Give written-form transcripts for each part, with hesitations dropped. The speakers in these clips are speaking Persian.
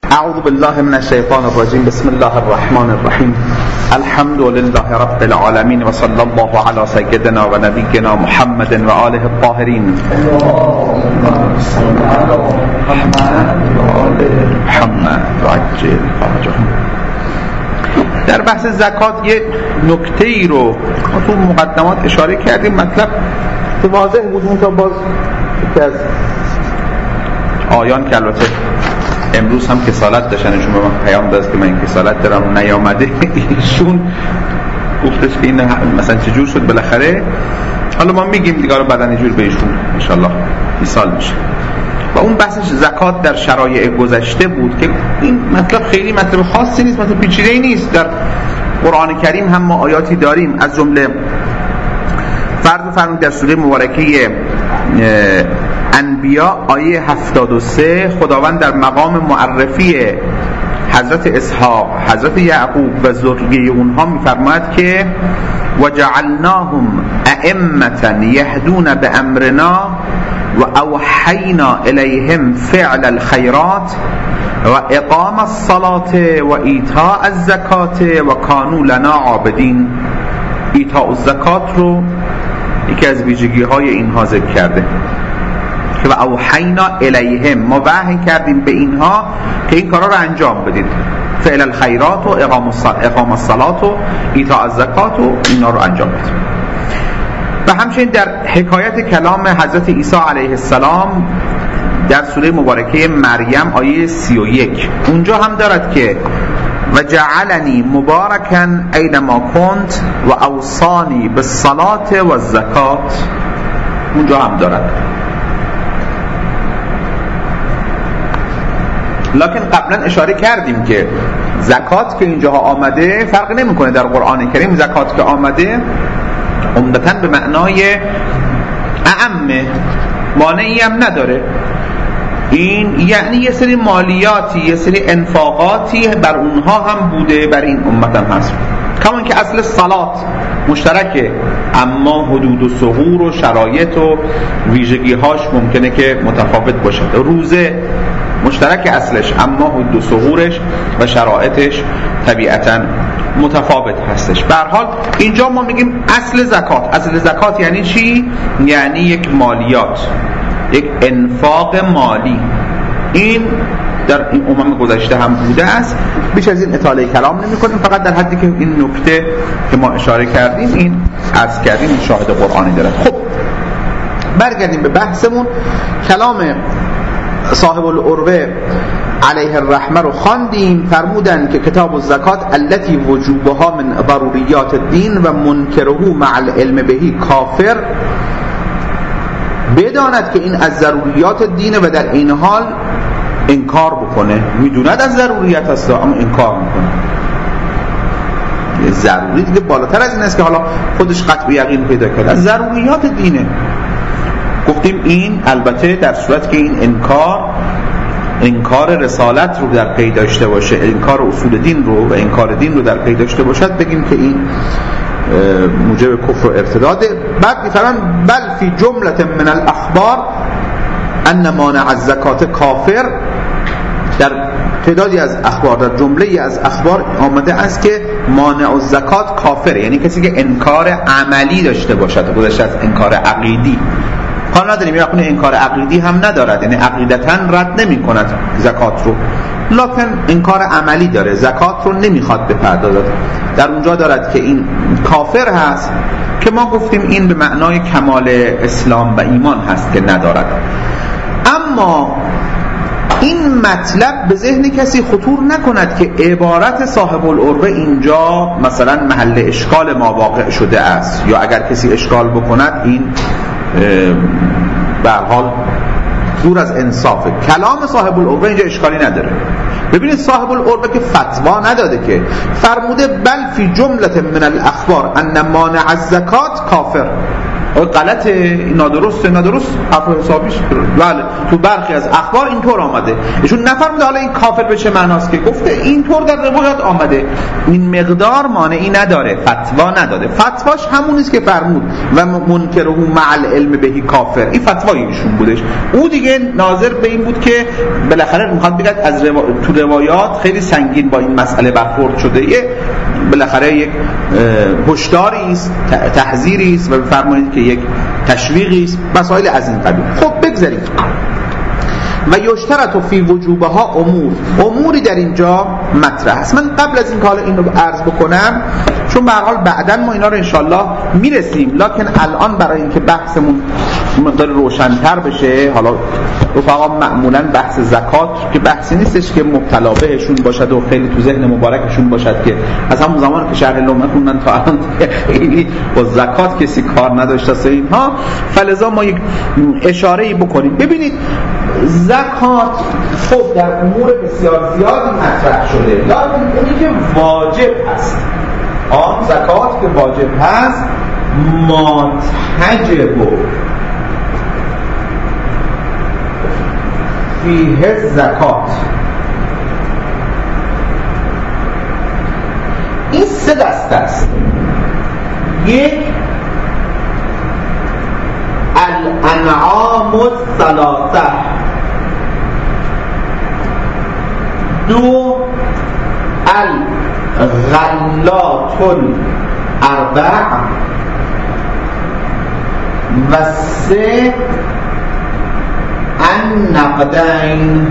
اعوذ بالله من الشیطان الرجیم. بسم الله الرحمن الرحیم. الحمد لله رب العالمین و صلی الله علی سیدنا و نبینا محمد و آله الطاهرین. محمد عجل فرجهم. در بحث زکات یه نکته‌ای رو تو مقدمات اشاره کردیم، مطلب واضح بود. تا باز یکی از آیان که البته امروز هم کسالت داشتنشون به من پیام داد که من این کسالت دارم نیامده، ایشون گفتش که این مثلا چجور شد بالاخره. حالا ما میگیم دیگه رو بعدن اینجور به ایشون انشالله ایصال میشه. و اون بحثش زکات در شرایع گذشته بود که این مطلب خیلی مطلب خاصی نیست، مطلب پیچیده‌ای نیست. در قرآن کریم هم ما آیاتی داریم، از جمله فرمود در سوره مبارکه انبیا آیه 73 خداوند در مقام معرفی حضرت اسحاق، حضرت یعقوب و ذریه اونها میفرماید که وجعلناهم ائمة یهدون بامرنا و اوحینا الیهم فعل الخیرات و اقام الصلاة و ایتاء الزکات و کانوا لنا عابدین. ایتاء الزکات رو یکی از ویژگی های اینها ذکر کرده که و اوحینا الیهم، ما وحی کردیم به اینها که این کارا رو انجام بدید، فعل الخیرات و اقام الصلاة و ایتاء الزکات و اینا رو انجام بدید. و همچنین در حکایت کلام حضرت عیسی علیه السلام در سوره مبارکه مریم آیه 31 اونجا هم دارد که و جعلنی مبارکا اینما کنت و اوصانی بالصلاة و الزکات، اونجا هم دارد. لکن قبلا اشاره کردیم که زکات که اینجا آمده فرق نمیکنه در قرآن کریم. زکات که آمده عمدتاً به معنای اعمه، مانعی هم نداره. این یعنی یه سری مالیاتی، یه سری انفاقاتی بر اونها هم بوده، بر این امت هم هست. کمان که اصل صلات مشترکه، اما حدود و ثغور و شرایط و ویژگی‌هاش ممکنه که متفاوت باشه. روزه مشترک اصلش، اما حدود و ثغورش و شرایطش طبیعتاً متفاوت هستش. به هر حال اینجا ما میگیم اصل زکات. اصل زکات یعنی چی؟ یعنی یک مالیات، یک انفاق مالی. این در این امم گذشته هم بوده است. بیش از این اطاله کلام نمی کنیم، فقط در حدی که این نکته که ما اشاره کردیم این عرض کردیم این شاهد قرآنی دارد. خب برگردیم به بحثمون. کلام صاحب العروة علیه الرحمه رو خواندیم. فرمودن که کتاب الزکات التي وجوبها من ضروریات الدین و منکره مع العلم بهی کافر، بداند که این از ضروریات دینه و در این حال انکار بکنه. میدوند از ضروریات هست اما انکار میکنه. ضروری دیگه بالاتر از این است که حالا خودش قطع یقین پیدا کرد، از ضروریات دینه. گفتیم این البته در صورت که این انکار رسالت رو در پی داشته باشه، انکار اصول دین رو و انکار دین رو در پی داشته باشد، بگیم که این موجب کفر و ارتداده. بعد میفرمان بل فی جملة من الاخبار ان مانع الزکات کافر. در تعدادی از اخبار، در جمله از اخبار آمده است که مانع الزکات کافر، یعنی کسی که انکار عملی داشته باشد، گذشته از انکار عقیدی. کار نداریم یا خونه انکار عقیدی هم ندارد، یعنی عقیدتاً رد نمی کند زکات رو، لکن انکار عملی داره، زکات رو نمیخواد بپردازد. در اونجا دارد که این کافر هست، که ما گفتیم این به معنای کمال اسلام و ایمان هست که ندارد. اما این مطلب به ذهن کسی خطور نکند که عبارت صاحب العروة اینجا مثلا محل اشکال ما واقع شده است، یا اگر کسی اشکال بکند این به هر حال دور از انصافه. کلام صاحب العروة اینجا اشکالی نداره. ببینید صاحب العروة که فتوا نداده، که فرموده بل فی جملة من الاخبار ان مانع الزکات کافر. غلطه، نادرست حرف حسابیش. بله تو برخی از اخبار اینطور آمده. ایشون نفرموده حالا این کافر به چه معناست، که گفته اینطور در روایات آمده. این مقدار مانعی نداره، فتوا نداده. فتواش همونیست که فرمود و منکره مع العلم بهی کافر. این فتوای ایشون بودش. او دیگه ناظر به این بود که بالاخره میخواد بگه از تو روایات خیلی سنگین با این مسئله برخورد شده، بالاخره یک هشداری است، تحذیری است و بفرمایید که یک تشویقی است، مسائل از این قبیل. خب بگذارید. و یشترط فی وجوبها اموری در اینجا مطرح است. من قبل از این کار اینو عرض بکنم، چون به هر حال بعداً ما اینا رو انشالله میرسیم، لکن الان برای اینکه بحثمون مقدار روشن‌تر بشه، حالا رفقا معمولاً بحث زکات که بحثی نیستش که مبتلا بهشون باشد و خیلی تو ذهن مبارکشون باشد که از همون زمان که شرح لومه خوندن تا الان خیلی با زکات کسی کار نداشته است اینها، فلذا ما یک اشاره‌ای بکنیم. ببینید زکات خب در امور بسیار زیادی مطرح شده، لکن اونی که واجب هست، آن زکات که واجب هست، ما تجب فیه زکات، این سه دسته است. یک الانعام الثلاثه، دو الغلات الاربع، و سه النقدین.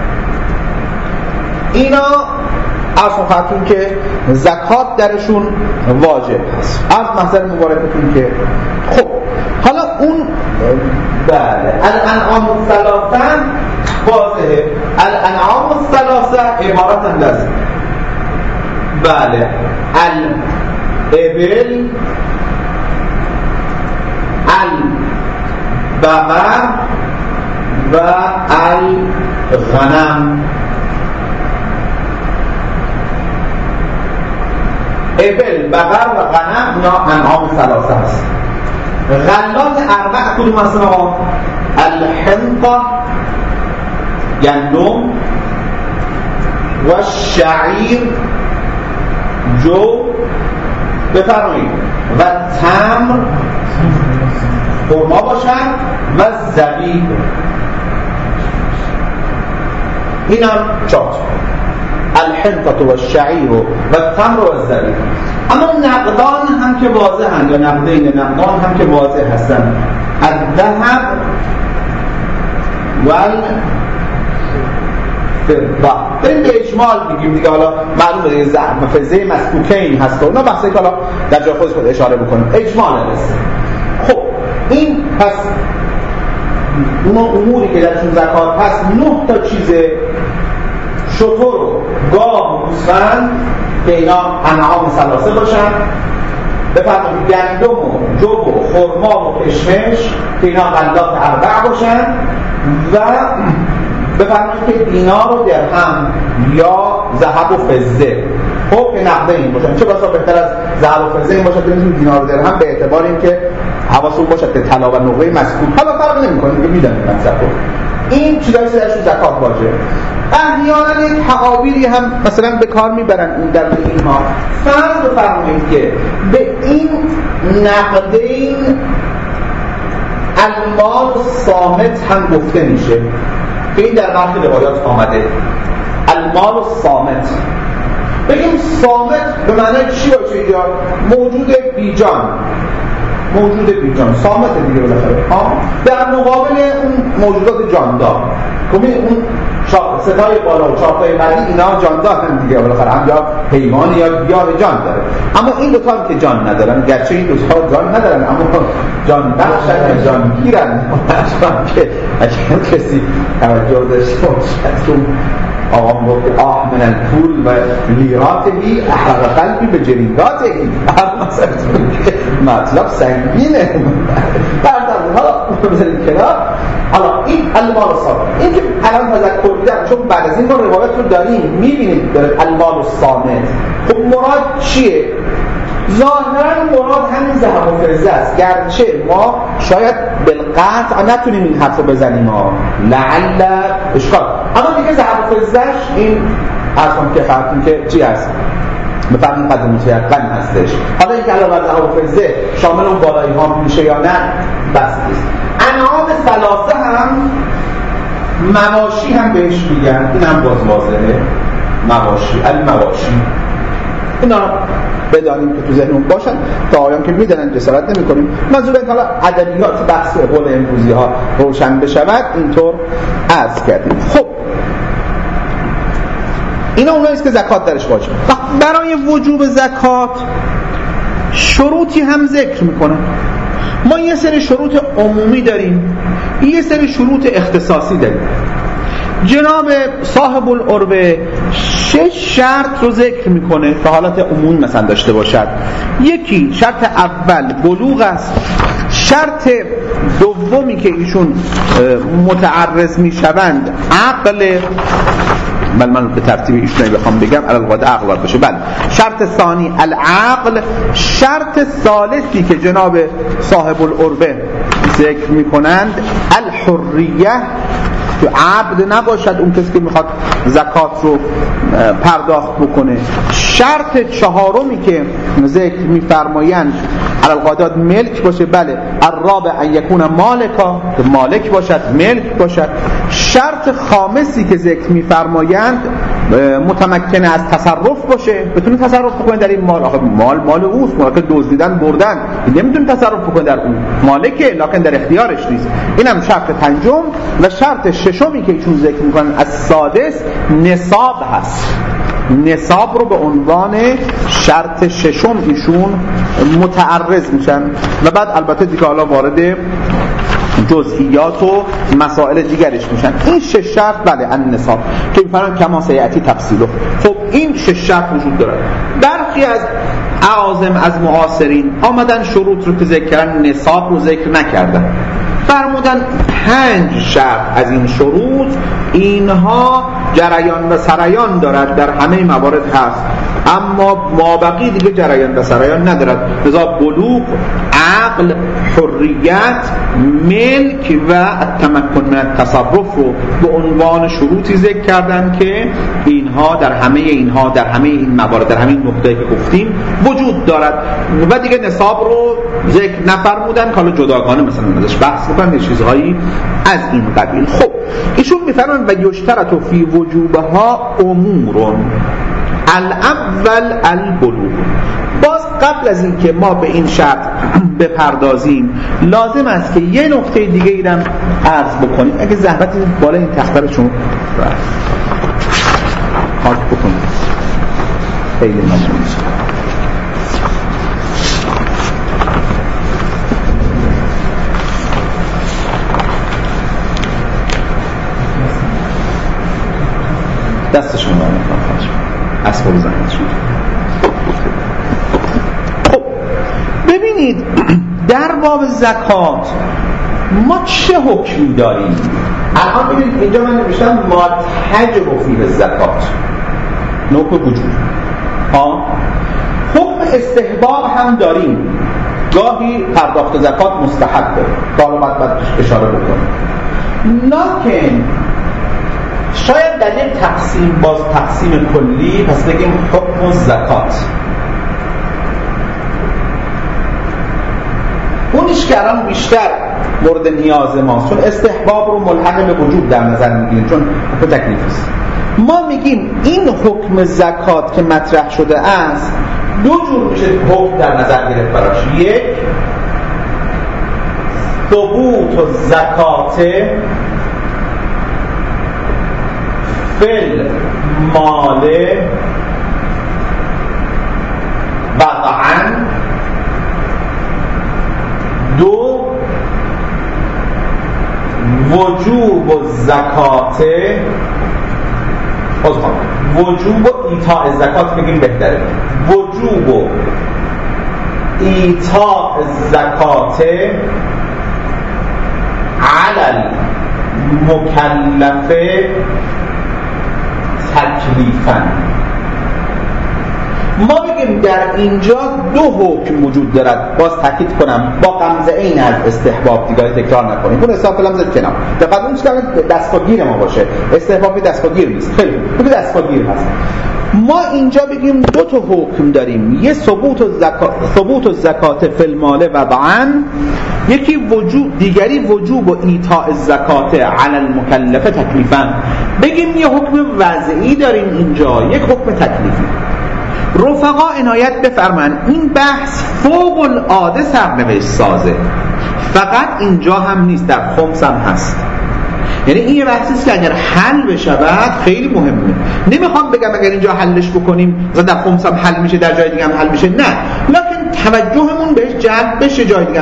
اینا اصلا خواهدون که زکات درشون واجب هست. از محضر مبارکتون که خب حالا اون بله الانعام الثلاثه واضحه. الانعام الثلاثه عبارتند از بله الابل، البقر و الغنم. ابل، بقر و غنم اینا انعام ثلاثه هست. غلات اربع کدوم هستن آقا؟ الحنطه گندم و شعیر جو بفرمایید و تمر خرما باشن و زبیب. اینا چهار، الحنطه و الشعیر و التمر و الزبیب. اما نقدان هم که واضح هستند، یا نقدین نقدان هم که واضح هستند، الذهب و الفضه. بریم به اجمال میگیم دیگه، حالا معلومه دیگه ذهب و فضه مسکوکین هست و اونا بحثی که حالا در جای خودش اشاره بکنیم. اجمال هست. خب این پس اون اموری که درشون زکات هست 9 تا چیزه: شتر و گاو و گوسفند که اینا انعام ثلاثه باشن، بفرمایید گندم و جو و خرما و کشمش که اینا غلات اربع باشن، و بفرمایید که دینار و درهم یا ذهب و فضه خب که نقدین باشن. چه بسا بهتر از ذهب و فضه این باشد که دینار و درهم، به اعتبار اینکه حواستون باشد که طلا و نقره مسکوک حالا فرق نمی‌کنه که میدونید مثلا این چیزایی که درشون زکات واجبه. احیانا یک تعابیری هم مثلا به کار میبرن این در اینها. فرض بفرمایید که به این نقدین المال صامت هم گفته میشه که این در برخی روایات آمده. المال صامت، بگیم صامت به معنی چی باشه اینجا؟ موجود بیجان، موجود بیجان، صامت دیگه بالاخره در مقابل اون موجودات جاندار. اون ستای بالا و چهارتای بعدی اینا جاندار هم دیگه بالاخره، هم یا حیوان یا گیاه جان داره. اما این دو تا هم که جان ندارن، گرچه این دو تا جان ندارن اما جان بخشن، جان گیرن. که اگه کسی توجه داشته باشد آقا گفت آه من الپول و لیراتی احرق قلبی به جریداتی. مطلب سنگینه. حالا بذارید کنار. حالا این المال الصامت، این که الان تذکر میدم چون بعد از این ما روایت رو داریم میبینید داره المال الصامت. خب مراد چیه؟ ظاهرا مراد همین ذهب و فضه است، گرچه ما شاید بالقطع نتونیم این حرف رو بزنیم لعل اشکال، اما دیگه ذهب و فضهش این اصلا که فرقیم که چی هست بفرمین قدر متیقن هستش. حالا این که علاوه بر ذهب و فضه شامل اون بالایی ها میشه یا نه بس نیست. انعام ثلاثه هم مواشی هم بهش میگن، این هم باز واضحه، مواشی المواشی، اینا بدانیم که تو ذهنمون باشن تا آیام که میدونن جسارت نمی کنیم. منظور این حالا ادبیات بحث قول امروزی ها روشن بشود اینطور عرض کردیم. خب اینا اوناییست که زکات درش واجبه. برای وجوب زکات شروطی هم ذکر میکنن. ما یه سری شروط عمومی داریم، یه سری شروط اختصاصی داریم. جناب صاحب العربه 6 شرط رو ذکر میکنه که حالت عمومی مثلا داشته باشد. یکی شرط اول بلوغ است. شرط دومی که ایشون متعرض میشوند عقل، من به ترتیب ایشون بخوام بگم الالقاعده عقل باید باشه. بله. شرط ثانی العقل. شرط ثالثی که جناب صاحب العربه ذکر میکنند الحریه، که عبد نباشد اون کسی که میخواد زکات رو پرداخت بکنه. شرط چهارمی که ذکر میفرمایند الالقاعدات ملک باشه. بله. الرابع ان یکون مالکا، که مالک باشد، ملک باشد. شرط خامسی که ذکر میفرمایند متمکن از تصرف باشه، بتونه تصرف بکنه در این مال. آخه مال اوست، مال که دزدیدن بردن، نمیتونه تصرف بکنه در اون، مالکه لکن در اختیارش نیست. اینم شرط پنجم. و شرط ششمی که ایشون ذکر میکنن از سادس نصاب هست. نصاب رو به عنوان شرط ششم ایشون متعرض میشن و بعد البته دیگه حالا وارد جزئیات و مسائل دیگرش میشن. این 6 شرط بله النصاب که میفرمان کما سیأتی تفصیله. خب این 6 شرط وجود داره. برخی از اعاظم از معاصرین آمدن شروط رو که ذکر کردن نصاب رو ذکر نکردن، فرمودن 5 شرط از این شروط اینها جریان و سریان دارد، در همه موارد هست، اما مابقی دیگه جریان و سریان ندارد. لذا بلوغ، عقل، حریت، ملک و التمکن من التصرف رو به عنوان شروطی ذکر کردن که اینها در همه این موارد، در همه این نقطه‌ای که گفتیم وجود دارد. و دیگه نصاب رو ذکر نفرمودن که حالا جداگانه مثلا ازش بحث بکنن چیزهایی از این قبیل. خب ایشون میفرمان و یشترط فی وجوبها امور الاول البلوغ. باز قبل از این که ما به این شرط بپردازیم لازم است که یه نکته دیگه ایرم عرض بکنیم. اگه زحمت بالا این تخته رو چون خاک بکنیم خیلی ممنون. دستشون رو اسباب زحمت شد. خب ببینید در باب زکات ما چه حکمی داریم؟ الان ببینید اینجا من نوشتم ما تجب فی الزکات نوع وجود حکم استحباب هم داریم، گاهی پرداخت زکات مستحبه، حالا باید اشاره بکنم. لکن شاید در یک تقسیم کلی پس بگیم حکم زکات اونیش که الان بیشتر مورد نیاز ماست، چون استحباب رو ملحق به وجوب در نظر میگیریم، چون حکم تکلیف است. ما میگیم این حکم زکات که مطرح شده است دو جور میشه حکم در نظر گرفت براش. یک ثبوت الزکات فل مال وقعا، دو وجوب الزکات وجوب ایتاء الزکات بگیم بهتره، وجوب ایتاء الزکات علی المکلف تکلیفاً. ما بگیم در اینجا دو حکم وجود دارد. باز تاکید کنم با غمزه عین از استحباب، دیگه تکرار نکنیم. اون حساب کلام زد کنار. دقیقاً اون چیزی که دستگیر ما باشه. استحباب دستگیر نیست. خیلی خوب. دستگیر هست. ما اینجا بگیم دو تا حکم داریم. یه ثبوت الزکات فی المال وضعاً، یکی وجوب، دیگری وجوب و ایتاء الزکات علی المکلف تکلیفاً. بگیم یه حکم وضعی داریم اینجا، یک حکم تکلیفی. رفقا عنایت بفرمایند این بحث فوق العاده سرنوشت سازه. فقط اینجا هم نیست، در خمس هم هست. یعنی این یه بحثی است که اگر حل بشود خیلی مهمه. نمیخوام بگم اگر اینجا حلش بکنیم مثلا در خمس هم حل میشه، در جای دیگه هم حل میشه، نه، لکن توجهمون بهش جلب بشه. جای دیگه هم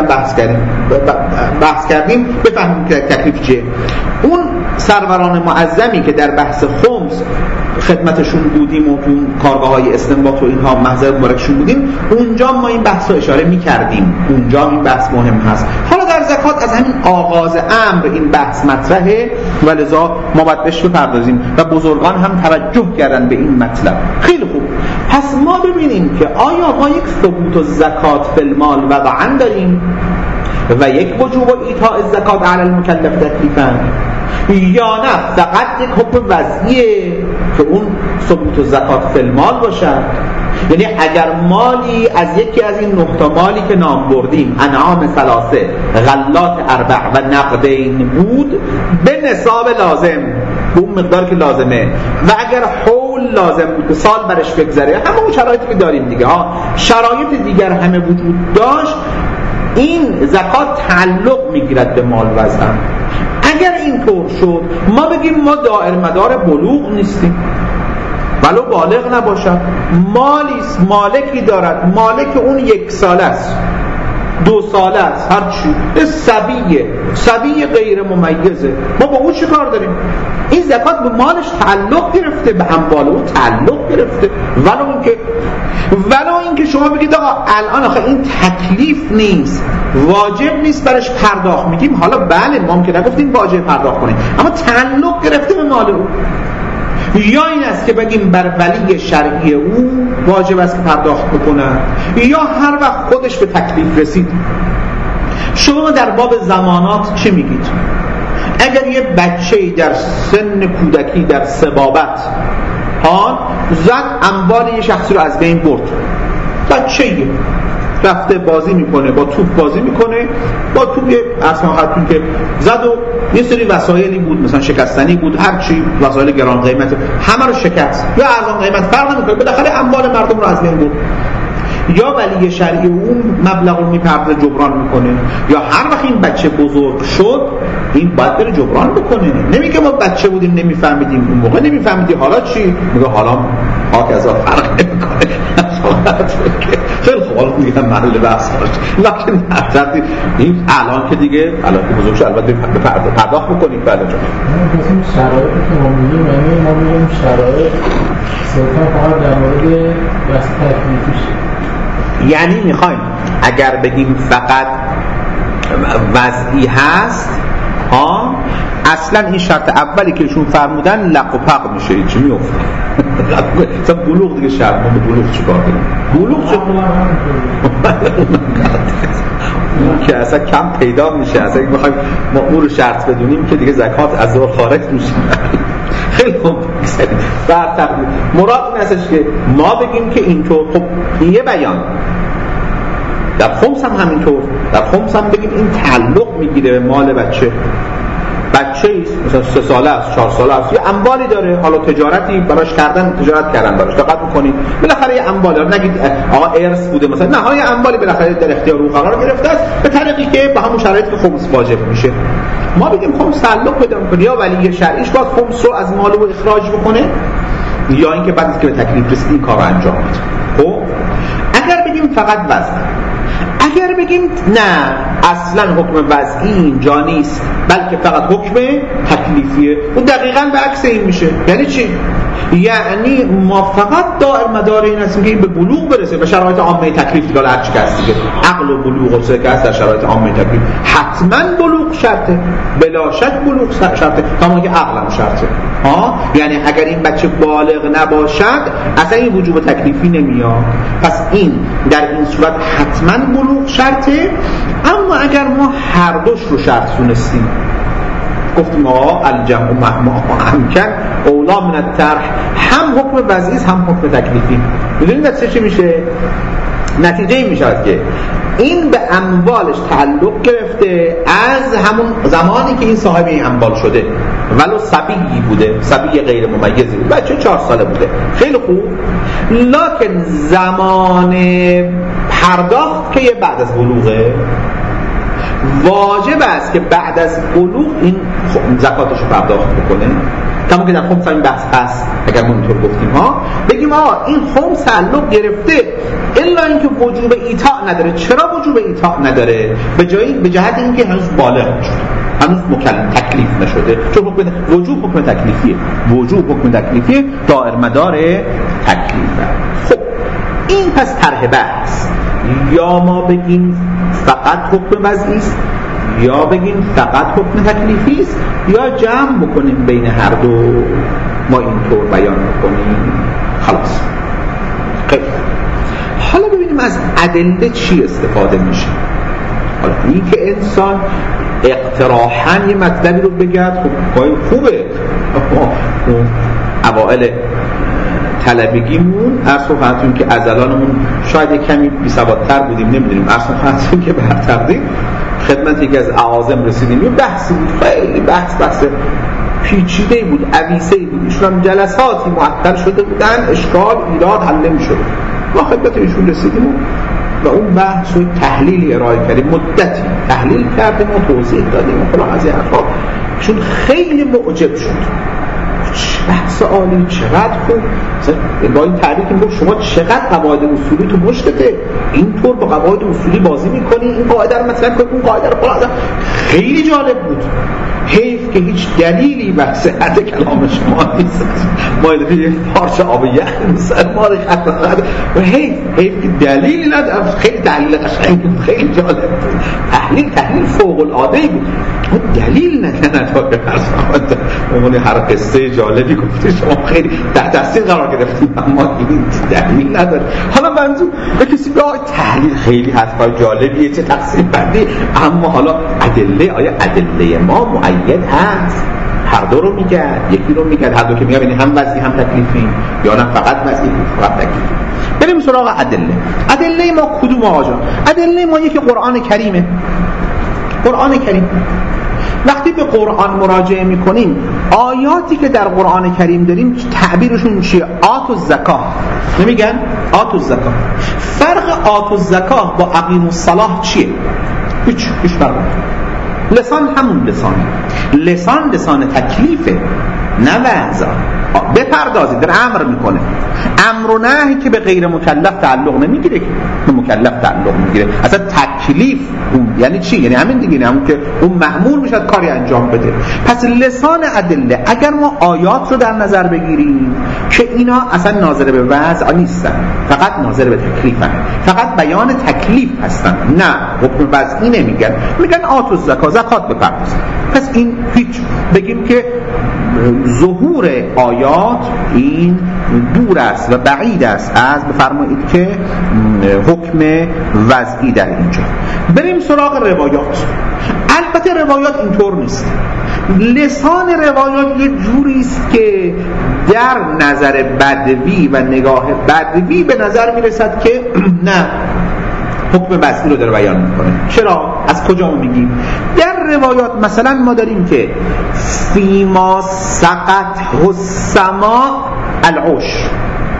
بحث کردیم بفهمیم که تکلیف چیه. اون سروران معظمی که در بحث خمس خدمتشون بودیم و اون کارگاه‌های استنباط و اینها محضر مبارکشون بودیم، اونجا ما این بحث رو اشاره می‌کردیم. اونجا این بحث مهم هست. حالا در زکات از همین آغاز امر این بحث مطرحه و لذا ما باید بهش بپردازیم و بزرگان هم توجه کردن به این مطلب. خیلی خوب. پس ما ببینیم که آیا ما یک ثبوت الزکات فی المال وضعاً داریم و یک وجوب ایتاء الزکات علی المکلف تکلیفاً، یا نه فقط یک حکم وضعیه که اون ثبوت الزکات فی المال باشد. یعنی اگر مالی از یکی از این 9 تا مالی که نام بردیم، انعام 3، غلات 4 و نقدین بود، به نصاب لازم، به اون مقدار که لازمه، و اگر حول لازم بود سال برش بگذره، همه اون شرایطی که داریم دیگه ها، شرایط دیگر همه وجود داشت، این زکات تعلق میگیرد به مال وضعاً. اگر اینطور شد ما بگیم ما دائر مدار بلوغ نیستیم، ولو بالغ نباشد، مالیست، مالکی دارد، مالک اون 1 ساله است، 2 ساله است، هر چی، صبی غیر ممیزه، ما با اون چه کار داریم؟ این زکات به مالش تعلق گرفته، به اموال او تعلق گرفته. ولو اینکه شما بگید آقا الان آخه این تکلیف نیست، واجب نیست برش پرداخت، میگیم حالا بله ما هم که نگفتیم واجب پرداخت کنیم، اما تعلق گرفته به مال او. یا این است که بگیم بر ولی شرعی او واجب است که پرداخت بکنن، یا هر وقت خودش به تکلیف رسید. شما در باب ضمانات چه میگید؟ اگر یه بچه‌ای در سن کودکی در صبابت زد اموال یه شخصی رو از بین برد، بچه‌ای رفته بازی میکنه، با توپ بازی میکنه، با توپ اصلا که زد و یه سری وسایلی بود، مثلا شکستنی بود، هر چی وسایل گران قیمت، همه رو شکست یا ارزان قیمت، فرق نمیکنه، بالاخره اموال مردم رو از بین برد. یا ولی شرعی اون مبلغ رو میپرده جبران میکنه، یا هر وقت این بچه بزرگ شد این باید بره جبران بکنه. نمیگه ما بچه بودیم نمیفهمیدیم، اون موقع نمیفهمیدی، حالا چی؟ میگه حالا آکازا فرق نمیکنه. خیلی خوب، حالا میگم محل بحث باشه، لکن حضرت این الان که دیگه الان که بزرگ شد البته پرداخت بکنیم. بله جان، این شرایطی که ما میگیم، یعنی ما میگیم شرایط صرفا فقط در مورد بحث تکلیفیشه، یعنی میخوایم اگر بگیم فقط وضعی هست اصلا این شرط اولی که ایشون فرمودن لق و پق میشه، هیچی میفته. مثلا بلوغ دیگه شرط، ما به بلوغ چیکار داریم؟ بلوغ چه که اصلا کم پیدا میشه، اصلا اگه بخوایم ما اون رو شرط بدونیم که دیگه زکات از دور خارج میشه. خیلی خوب مراد این هستش که ما بگیم که اینطور. خب این یه بیان. در خمس هم همینطور، در خمس هم بگیم این تعلق میگیره به مال بچه ایست، مثلا 3 ساله است، 4 ساله است، یه اموالی داره، حالا تجارتی براش کردن، تجارت کردن براش، دقت میکنید بالاخره یه اموال داره، نگید آقا ارث بوده مثلا، نه، های اموالی بالاخره در اختیار او قرار گرفته است به طریقی که به همون شرایطی که خمس واجب میشه. ما بگیم خمس تعلق پیدا میکنه، یا ولی شرعیش باید خمس رو از مال او اخراج بکنه، یا اینکه بعد از که به تکلیف رسید این کارو انجام بده. خب اگر بگیم فقط وضع، اگر بگیم نه اصلا حکم وضعی اینجا نیست بلکه فقط حکم تکلیفیه، اون دقیقاً به عکس این میشه. یعنی چی؟ یعنی ما فقط دائر مدار این هستیم که این به بلوغ برسه، به شرایط عامه تکلیف دیگه هر چی که هست دیگه، عقل و بلوغ و سکه هست در شرایط عامه تکلیف حتما بلوغ شرطه، بلا شک بلوغ شرطه، تا که عقلم شرطه. یعنی اگر این بچه بالغ نباشد اصلا این وجوب تکلیفی نمیاد. پس این در این صورت حتما بلوغ شرطه. اما اگر ما هر دوش رو شرط دونستیم، گفتیم الجمع مهما امکن اولا من الطرح، هم حکم وضعی هم حکم تکلیفی. میدونید نتیجه چی میشه؟ نتیجه این میشه که این به اموالش تعلق گرفته از همون زمانی که این صاحب این اموال شده، ولو صبیی بوده، صبی غیر ممیزی بود، بچه 4 ساله بوده، خیلی خوب. لکن زمان پرداخت که بعد از بلوغه، واجب است که بعد از بلوغ این زکاتش رو پرداخت بکنه. کما که در خمس این بحث هست، اگر ما اینطور گفتیم بگیم این خمس تعلق گرفته، الا اینکه وجوب ایتاء نداره. چرا وجوب ایتاء نداره؟ به جهت اینکه هنوز بالغ نشده، هنوز مکلف تکلیف نشده. چون وجوب حکم تکلیفیه، وجوب حکم تکلیفیه، دائر مدار تکلیفه. خب این پس طرح بحث، یا ما بگیم فقط حکم وضعی است، یا بگیم فقط حکم تکلیفی است، یا جمع بکنیم بین هر دو، ما اینطور بیان بکنیم. خلاص. خیلی. حالا ببینیم از ادله چی استفاده میشه. حالا این که انسان اقتراحاً یه مطلبی رو بگرد، خب خوبه. اوائل طلبگیمون عرض خواهدتون که ازلانمون شاید کمی بی‌سوادتر بودیم، نمیدونیم، عرض خواهدتون که برتردیم خدمت یکی از اعاظم رسیدیم، یه بحثی بود، خیلی بحث پیچیده بود، عویصه‌ای بود، ایشون هم جلساتی معطل شده بودن، اشکال ایراد حل نمی‌شد. ما خدمت ایشون رسیدیم و اون بحث رو تحلیلی ارائه کردیم، مدتی تحلیل کردیم و توضیح دادیم و فلان از این حرفا. ایشون خیلی معجب شد، بحث عالی، چقدر خوب. با این تعریف میگم شما چقدر قواعد اصولی تو مشکته، اینطور با قواعد اصولی بازی میکنی، این قاعده رو مثلا کنی، اون قاعده رو قاعده. خیلی جالب بود. حیف که هیچ دلیلی بر صحت کلام شما نیست. ما یه پارچه آب یخ مثلا ما رو خط و حیف که دلیلی نداره. خیلی تحلیل قشنگ بود، خیلی جالب بود. تحلیل فوق العاده بود. اون دلیل نداره. اون هر قصه جالبی گفته شما خیلی تحت تاثیر قرار گرفتیم، اما این دلیل نداره. حالا منظور به کسی به تحلیل خیلی حرفای جالبیه، چه تقسیم بندی، اما حالا ادله، آیا ادله ما مؤید هست؟ هر دو رو میگه، یکی رو میگه، هر دو که میگه هم وضعی هم تکلیفی، یا نه فقط وضعی فقط تکلیفی. بریم سراغ ادله ما کدوم آقا؟ ادله ما یکی قرآن کریمه. قرآن کریم وقتی به قرآن مراجعه میکنیم، آیاتی که در قرآن کریم داریم تعبیرشون چیه؟ آت الزکاه. نمیگن آت الزکاه. فرق آت الزکاه با اقیم الصلاة چیه؟ هیچ فرق. لسان همون لسان تکلیفه، نه وعظ. بپردازید، در امر میکنه. امر و نهی که به غیر مکلف تعلق نمیگیره، که به مکلف تعلق میگیره. اصلا تکلیف اون یعنی چی؟ یعنی همین دیگه، همون که اون مأمور میشه کاری انجام بده. پس لسان ادله، اگر ما آیات رو در نظر بگیریم که اینا اصلا ناظر به وضع نیستن، فقط ناظر به تکلیفن، فقط بیان تکلیف هستن، نه حکم وضعی نمیگن. میگن آت الزکات، زکات بپرداز. پس این هیچ بگیم که ظهور آیات این دور است و بعید است از بفرمایید که حکم وضعی در اینجا. بریم سراغ روایات. البته روایات اینطور نیست. لسان روایات یه جوری است که در نظر بدوی و نگاه بدوی به نظر میرسد که نه، حکم وضعی رو داره بیان میکنه. چرا؟ از کجا میگیم؟ در روایات مثلا ما داریم که فیما سقط السما العشر.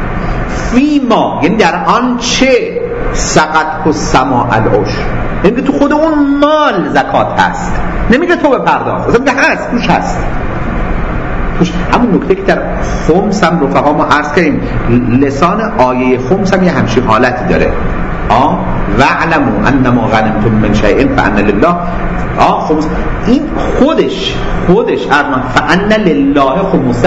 فیما یعنی در آن چه سقط السما العشر، یعنی تو خود اون مال زکات هست، نمیگه تو بپرداز، اصلا میگه هست، توش هست. همون نکته که در خمس هم رفقا ما عرض کردیم، لسان آیه خمس هم یه همچین حالتی داره. وَاعْلَمُوا أَنَّمَا غَنِمْتُم مِّن شَيْءٍ فَأَنَّ لِلَّهِ. خمس این خودش ارمان فَأَنَّ لِلَّهِ خمسه،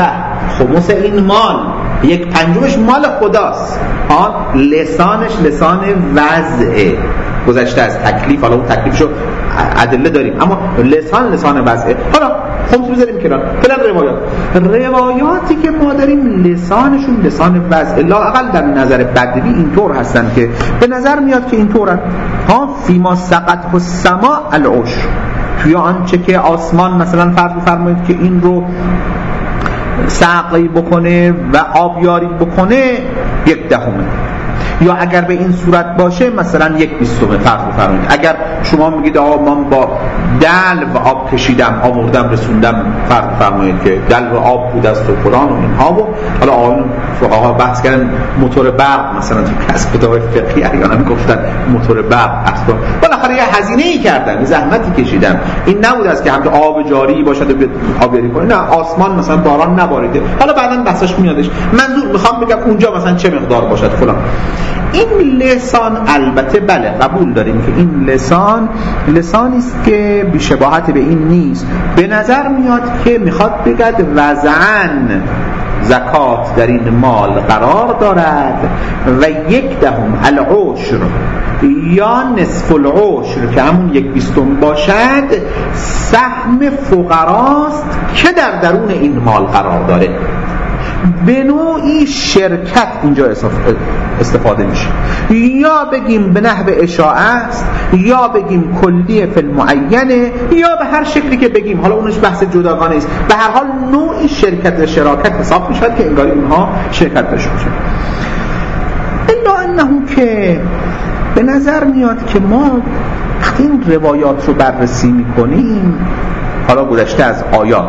خمس این مال 1/5 مال خداست. لسانش لسان وضعه، گذشته از تکلیف، حالا اون تکلیفشو ادله داریم، اما لسان وضعه. حالا خمس بذاریم کنار. فعلا روایاتی که ما داریم لسانشون لسان وضعه، لااقل در نظر بدوی اینطور هستن که به نظر میاد که اینطورن. فیما سقط السماء العشر، توی آنچه که آسمان مثلا فرض فرمایید که این رو سقی بکنه و آبیاری بکنه 1/10. یا اگر به این صورت باشه مثلا 1/20 فرض بفرمایید. اگر شما میگید آقا من با دلو آب کشیدم آوردم رسوندم، فرض بفرمایید که دلو آب بود است و فلان و اینها، و حالا آقا بحث کردن موتور برق مثلا تو کسب داره فقهی احیانا گفتن موتور برق اصلا بالاخره یه هزینه‌ای کردن، زحمتی کشیدن. این نبود است که همون آب جاری باشه و آبیاری کنه، نه، آسمان مثلا باران نباریده، حالا بعداً بحثش میادش. منظور میخوام بگم اونجا مثلا چه مقدار باشد فلان. این لسان البته بله قبول داریم که این لسانی است که بی‌شباهت به این نیست. به نظر میاد که میخواد بگد وضعاً زکات در این مال قرار دارد و 1/10 العشر یا نصف العشر که همون 1/20 باشد سهم فقراست که در درون این مال قرار داره. به نوعی شرکت اینجا استفاده میشه، یا بگیم به نحو اشاعه است، یا بگیم کلیه فی المعینه، یا به هر شکلی که بگیم، حالا اونش بحث جداگانه است. به هر حال نوعی شراکت حساب میشد که انگاری اونها شرکت داشته باشن. الا انه که به نظر میاد که ما وقتی این روایات رو بررسی میکنیم، حالا گذشته از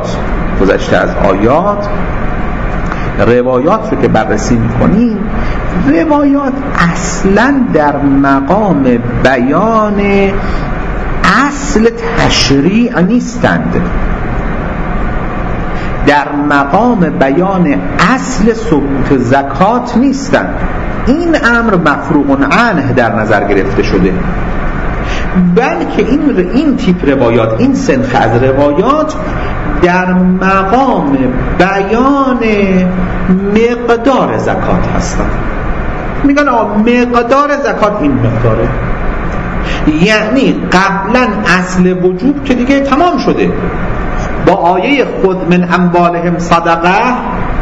آیات روایات رو که بررسی میکنیم، روایات اصلا در مقام بیان اصل تشریع نیستند، در مقام بیان اصل ثبوت زکات نیستند. این امر مفروغ عنه در نظر گرفته شده، بلکه این تیپ روایات، این سنخ از روایات در مقام بیان مقدار زکات هستند. میگن مقدار زکات این مقداره، یعنی قبلا اصل وجوب که دیگه تمام شده با آیه خود من اموالهم صدقه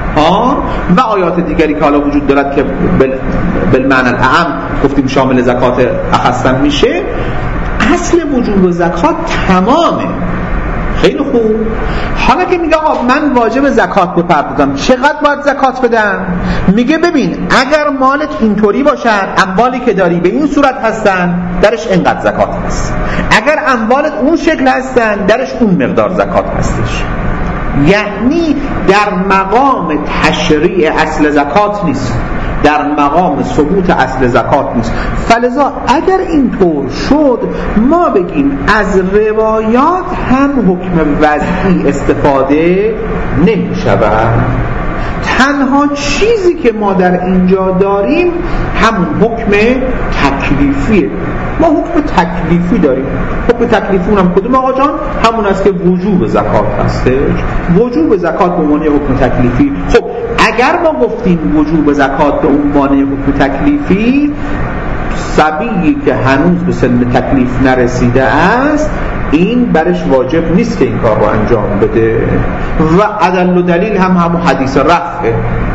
و آیات دیگری که حالا وجود دارد که بالمعنی الاعم گفتیم شامل زکات اخصم میشه. اصل وجوب زکات تمامه. خیلی خوب. حالا که میگه آقا من واجب زکات بپردازم، چقدر باید زکات بدم؟ میگه ببین اگر مالت اینطوری باشد، اموالی که داری به این صورت هستن، درش اینقدر زکات هست. اگر اموالت اون شکل هستن، درش اون مقدار زکات هستش. یعنی در مقام تشریع اصل زکات نیست، در مقام ثبوت اصل زکات نیست. فلذا اگر اینطور شد ما بگیم از روایات هم حکم وضعی استفاده نمی شود. تنها چیزی که ما در اینجا داریم همون حکم تکلیفیه. ما حکم تکلیفی داریم. حکم تکلیفی هم کدوم آقا جان؟ همون است که وجوب زکات هسته. وجوب زکات به معنی حکم تکلیفی. خب اگر ما گفتیم وجوب زکات به عنوان حکم تکلیفی، صبیی که هنوز به سن تکلیف نرسیده است این برش واجب نیست که این کار رو انجام بده. و عدل و دلیل هم حدیث رفعه.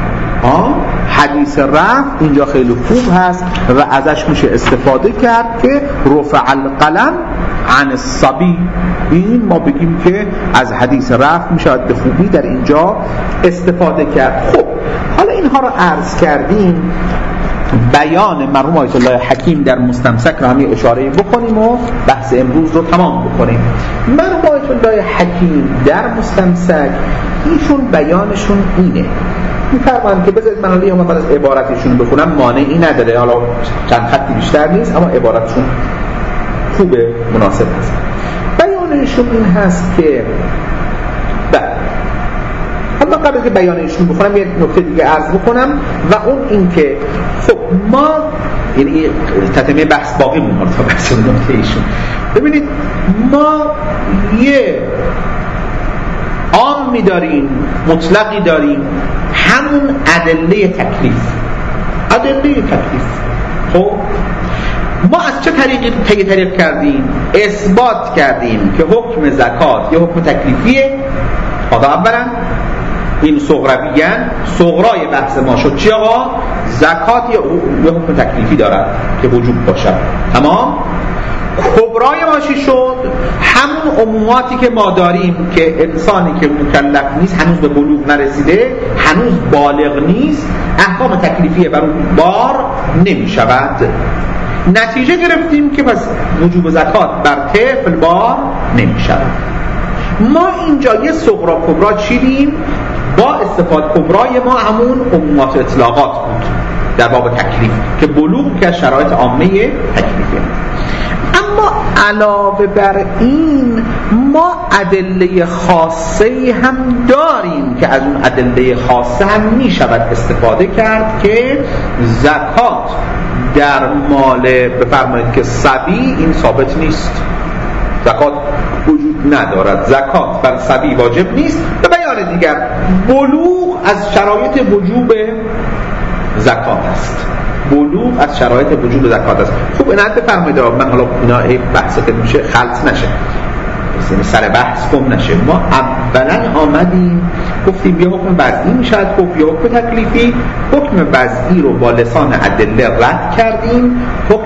حدیث رفع اینجا خیلی خوب هست و ازش میشه استفاده کرد که رفع القلم عن الصبی. این ما بگیم که از حدیث رفع میشه به خوبی در اینجا استفاده کرد. خب حالا اینها رو عرض کردیم، بیان مرحوم آیت الله حکیم در مستمسک رو هم اشاره بکنیم و بحث امروز رو تمام بکنیم. مرحوم آیت الله حکیم در مستمسک ایشون بیانشون اینه، میفرمایند که بذارید من حالا بعد از عبارتشون بخونم، مانعی نداره، حالا چند خطی بیشتر نیست اما عبارتشون خوبه، مناسب هست. بیانشون این هست که اما قبل که بیانشون بخونم یه نکته دیگه عرض بکنم و اون این که خب ما یعنی تتمه بحث باقی مونده تا بحث نکته ایشون. ببینید ما یه عامی داریم، مطلقی داریم همون ادله تکلیف. خب ما از چه طریق کردیم؟ اثبات کردیم که حکم زکات یه حکم تکلیفیه. اولا این صغرای بحث ما شد چی آقا؟ زکات یه حکم تکلیفی دارد که وجوب باشد. تمام. کبرای ما چی شد؟ همون عموماتی که ما داریم که انسانی که مکلف نیست، هنوز به بلوغ نرسیده، هنوز بالغ نیست، احکام تکلیفی بر اون بار نمی شود. نتیجه گرفتیم که پس وجوب زکات بر طفل بار نمی شود. ما اینجا یه صغرا کبرا چیدیم، با استفاده کبرای ما همون عمومات و اطلاقات بود در باب تکلیف که بلوغ که از شرایط عامه تکلیفه. اما علاوه بر این ما ادله خاصه هم داریم که از اون ادله خاصه هم می شود استفاده کرد که زکات در مال بفرمایید که صبی این ثابت نیست، زکات وجود ندارد، زکات بر صبی واجب نیست. به بیان دیگر بلوغ از شرایط وجوب زکات است. خوب اینت بفرمایید من حالا اینا بحث که میشه خلط نشه، سر بحث کم نشه. ما اولا آمدیم گفتیم یه حکم وضعی میشد، خب یه حکم تکلیفی. حکم وضعی رو با لسان ادله رد کردیم،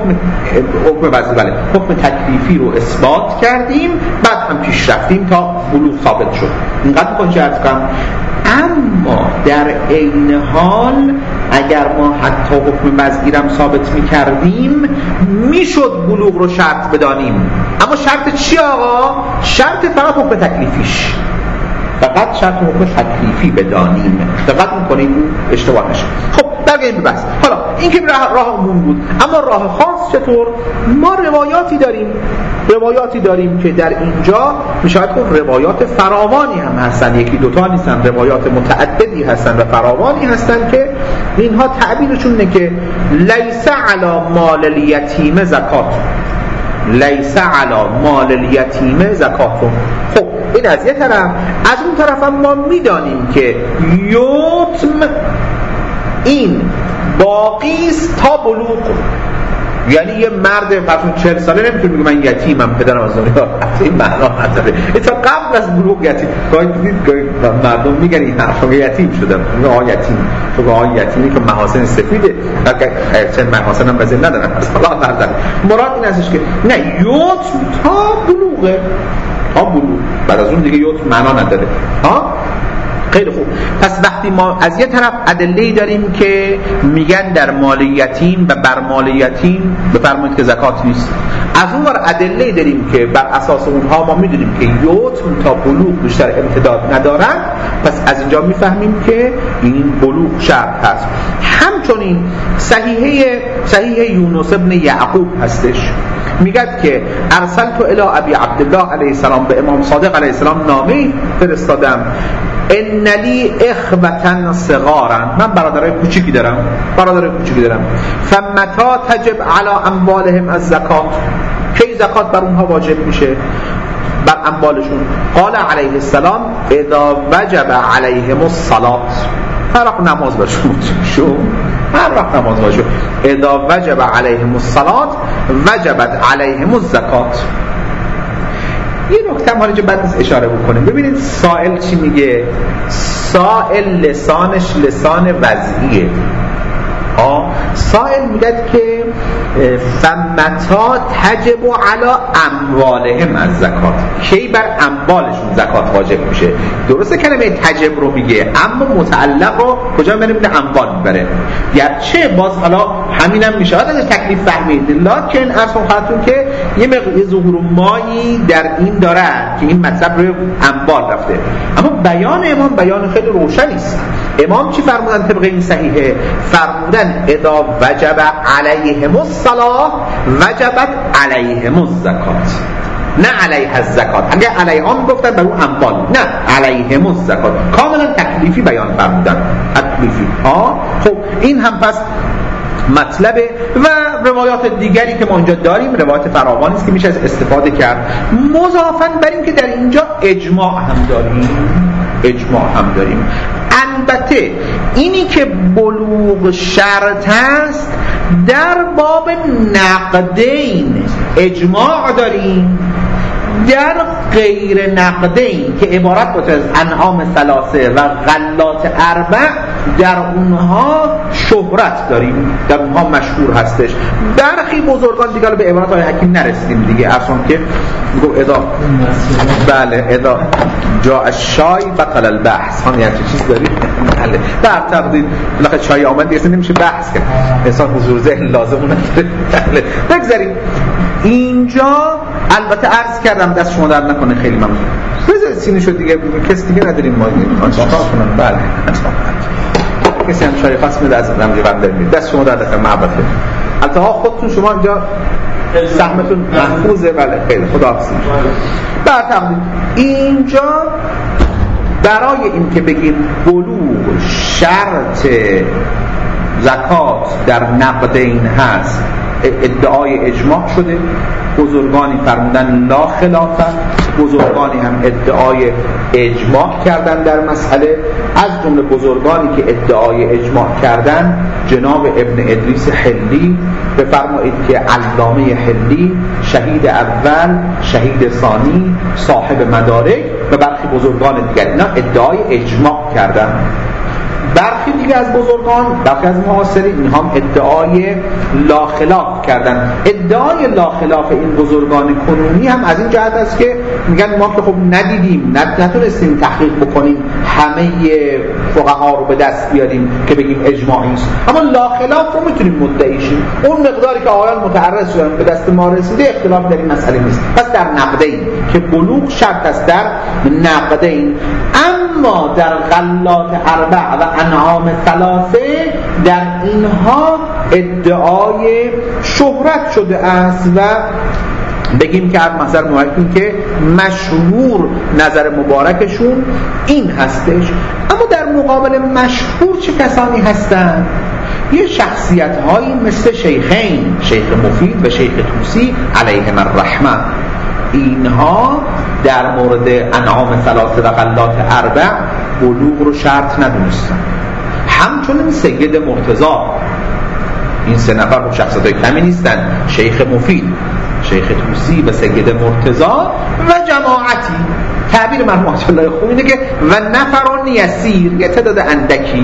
حکم تکلیفی رو اثبات کردیم، بعد هم پیش رفتیم تا بلوغ ثابت شد. اینقدر کنم عرض کنم. اما در عین حال اگر ما حتی حکم وضعی رو ثابت می‌کردیم میشد بلوغ رو شرط بدانیم. اما شرط چی آقا؟ شرط فقط حکم تکلیفیش، فقط شرط حکم تکلیفی بدانیم. دقت می‌کنید اشتباه نشه. خب برگردیم به بحث. حالا این که راه عمومی بود، اما راه خاص چطور؟ ما روایاتی داریم که در اینجا میشود گفت روایات فراوانی هم هستن، یکی دوتا نیستن، روایات متعددی هستن و فراوانی هستن که اینها تعبیرشون اینه که لیس علی مال الیتیم زکات. خب این از یه طرف. از اون طرف هم ما میدانیم که یتم این باقی است تا بلوغ. یعنی یه مرد فرضون 40 ساله نمیتونه بگه من یتیمم، پدرم از دنیا رفته. این معنا نداره. تا قبل از بلوغ یتیم. گاهی مردم میگن این حرفا یتیم شدم. میگه یتیم. تو یتیمی که محاسن سفیده، چه محاسن هم بزن ندارن. اصلا فرضاً مراد این هستش که نه یتم تا بلوغه. بعد از اون دیگه یتم معنا نداره. خیلی خوب. پس وقتی ما از یه طرف ادله‌ای داریم که میگن در مال یتیم و بر مال یتیم بفرمایید که زکات نیست، از اون ور ادله‌ای داریم که بر اساس اونها ما میدونیم که یتم تا بلوغ بیشتر امتداد ندارند، پس از اینجا میفهمیم که این بلوغ شرط هست. همچنین صحیح یونس ابن یعقوب هستش، میگه که ارسلت الی ابی عبدالله علیه السلام، به امام صادق علیه السلام نامه فرستادم، ان لی اخوة صغارا، من برادرای کوچیکی دارم، فمتا تجب علی اموالهم الزکات، کی زکات بر اونها واجب میشه بر اموالشون؟ قال علیه السلام اذا وجب علیهم الصلاة، هر وقت نماز باشه اذا وجب علیهم الصلاة وجبت علیهم الزکات. یه نکته ما اینجا بعد اشاره بکنیم. ببینید سائل چی میگه. سائل لسانش لسان وضعیه. سائل میگه که فمتا تجب علی اموالهم از زکات، کی بر اموالشون زکات واجب میشه. درسته کلمه تجب رو میگه، اما متعلق رو کجا میبره؟ اموال میبره. گرچه باز حالا همینم میشه از تکلیف فهمید، لکن اصلا خاطرون که یه ظهور مایی در این داره که این مطلب روی اموال رفته. اما بیان امام بیان خیلی روشنی است. امام چی فرمودن طبق این صحیحه؟ فرمودن اذا وجب علیهم الصلاة وجبت علیهم الزکات، نه علیه الزکات. اگه علیها میگفتن بر اون اموال، نه علیهم الزکات. کاملا تکلیفی بیان فرمودن، تکلیفی. خب این هم پس مطلبه. و روایات دیگری که ما اینجا داریم روایات فراوانی است که میشه استفاده کرد. مضافاً بر این که در اینجا اجماع هم داریم. البته اینی که بلوغ شرط است در باب نقدین اجماع داریم، در غیر نقدین که عبارت باشه از انعام ثلاثه و غلات اربع در اونها شهرت داریم، در اونها مشهور هستش. برخی بزرگان دیگه به عبارت های حکیم نرسیدیم دیگه، اصلا که گفت ادا بله ادا جا الشای بطل البحث، هم یه چیز داریم بله در تقدیر بالاخره چای آمد دیگه نمیشه بحث کرد، انسان حضور ذهن لازم نداره. بله بگذاریم اینجا. البته عرض کردم دست شما در نکنه، خیلی ممنون. بذار سینه شد دیگه، کسی دیگه نداریم ما چیکار کنم. بله کسی هم چای خاص میده از نمیگه بردارید، دست شما در نکنه محبت. البته خودتون شما اینجا سهمتون محفوظه. بله خیلی خدا حافظ. بر تقدیر اینجا برای این که بگیم بلوغ شرط زکات در نقدین هست ادعای اجماع شده، بزرگانی فرمودن لا خلافه، بزرگانی هم ادعای اجماع کردن در مسئله. از جمله بزرگانی که ادعای اجماع کردن جناب ابن ادریس حلی، بفرمایید که علامه حلی شهید اول، شهید ثانی، صاحب مدارک و برخی بزرگان دیگر اینا ادعای اجماع کردن. برخی دیگه از بزرگان، برخی از معاصرین اینها هم ادعای لا خلاف کردن. ادعای لا خلاف این بزرگان کنونی هم از این جهت است که میگن ما که خب ندیدیم، نتونستیم تحقیق بکنیم همه فقها رو به دست بیاریم که بگیم اجماعی است، اما لا خلاف رو میتونیم مدعی شیم. اون مقداری که آیان متعرض شدن به دست ما رسیده اختلاف در این مسئله نیست. پس در نقدین که بلوغ شرط است در نقدین، اما در غلات اربع و انعام ثلاثه در اینها ادعای شهرت شده است و بگیم که مثلا محققین که مشهور نظر مبارکشون این هستش. اما در مقابل مشهور چه کسانی هستند؟ یه شخصیت هایی مثل شیخین، شیخ مفید و شیخ طوسی علیهم الرحمه، اینها در مورد انعام ثلاثه و غلات اربع بلوغ رو شرط ندونستن. همچنین سید مرتضی، این سه نفر رو شخصیت های کمی نیستن، شیخ مفید، شیخ طوسی و سید مرتضی و جماعتی. تعبیر مرحوم الله خوب اینه که و نفران یسیر، یه تعداد اندکی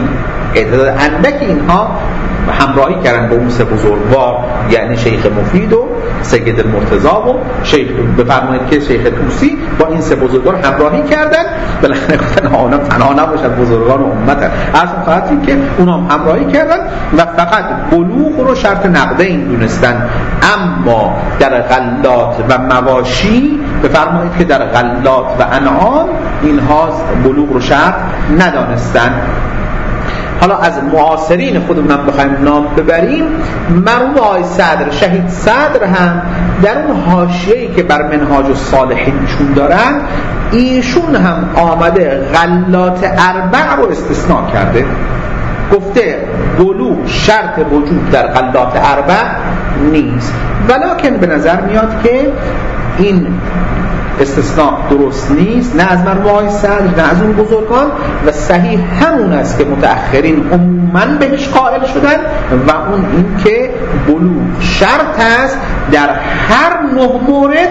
اینها همراهی کردن با اون سه بزرگوار، یعنی شیخ مفید و سید مرتضی و شیخ، بفرمایید که شیخ طوسی با این سه بزرگوار همراهی کردن. بالاخره گفتن اونا تنها نباشن، بزرگان امتن. اصلا فقط این که اونا همراهی کردن و فقط بلوغ رو شرط نقدین دونستن. اما در غلات و مواشی بفرمایید که در غلات و انعام اینها بلوغ رو شرط ندانستن. حالا از معاصرین خودمون بخوایم نام ببریم، مرحوم آقای صدر، شهید صدر هم در اون حاشیه‌ای که بر منهاج الصالحین چون دارن، ایشون هم آمده غلات اربع رو استثناء کرده، گفته بلوغ شرط وجود در غلات اربع نیست. ولکن به نظر میاد که این استثناء درست نیست، نه از مرحوم صدر نه از اون بزرگان، و صحیح همون است که متأخرین عموماً بهش قائل شدن و اون این که بلوغ شرط است در هر 9 مورد،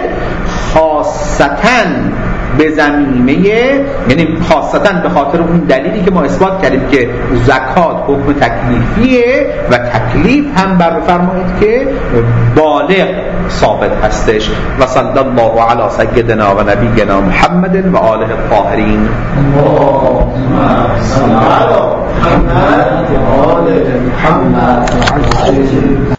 خاصتاً به زمینه، یعنی خاصتاً به خاطر اون دلیلی که ما اثبات کردیم که زکات حکم تکلیفیه و تکلیف هم بر بفرمایید که بالغ ثابت هستش. و صلی الله علی سیدنا و نبینا محمد و آله الطاهرین. اللهم صل علی محمد و آل محمد.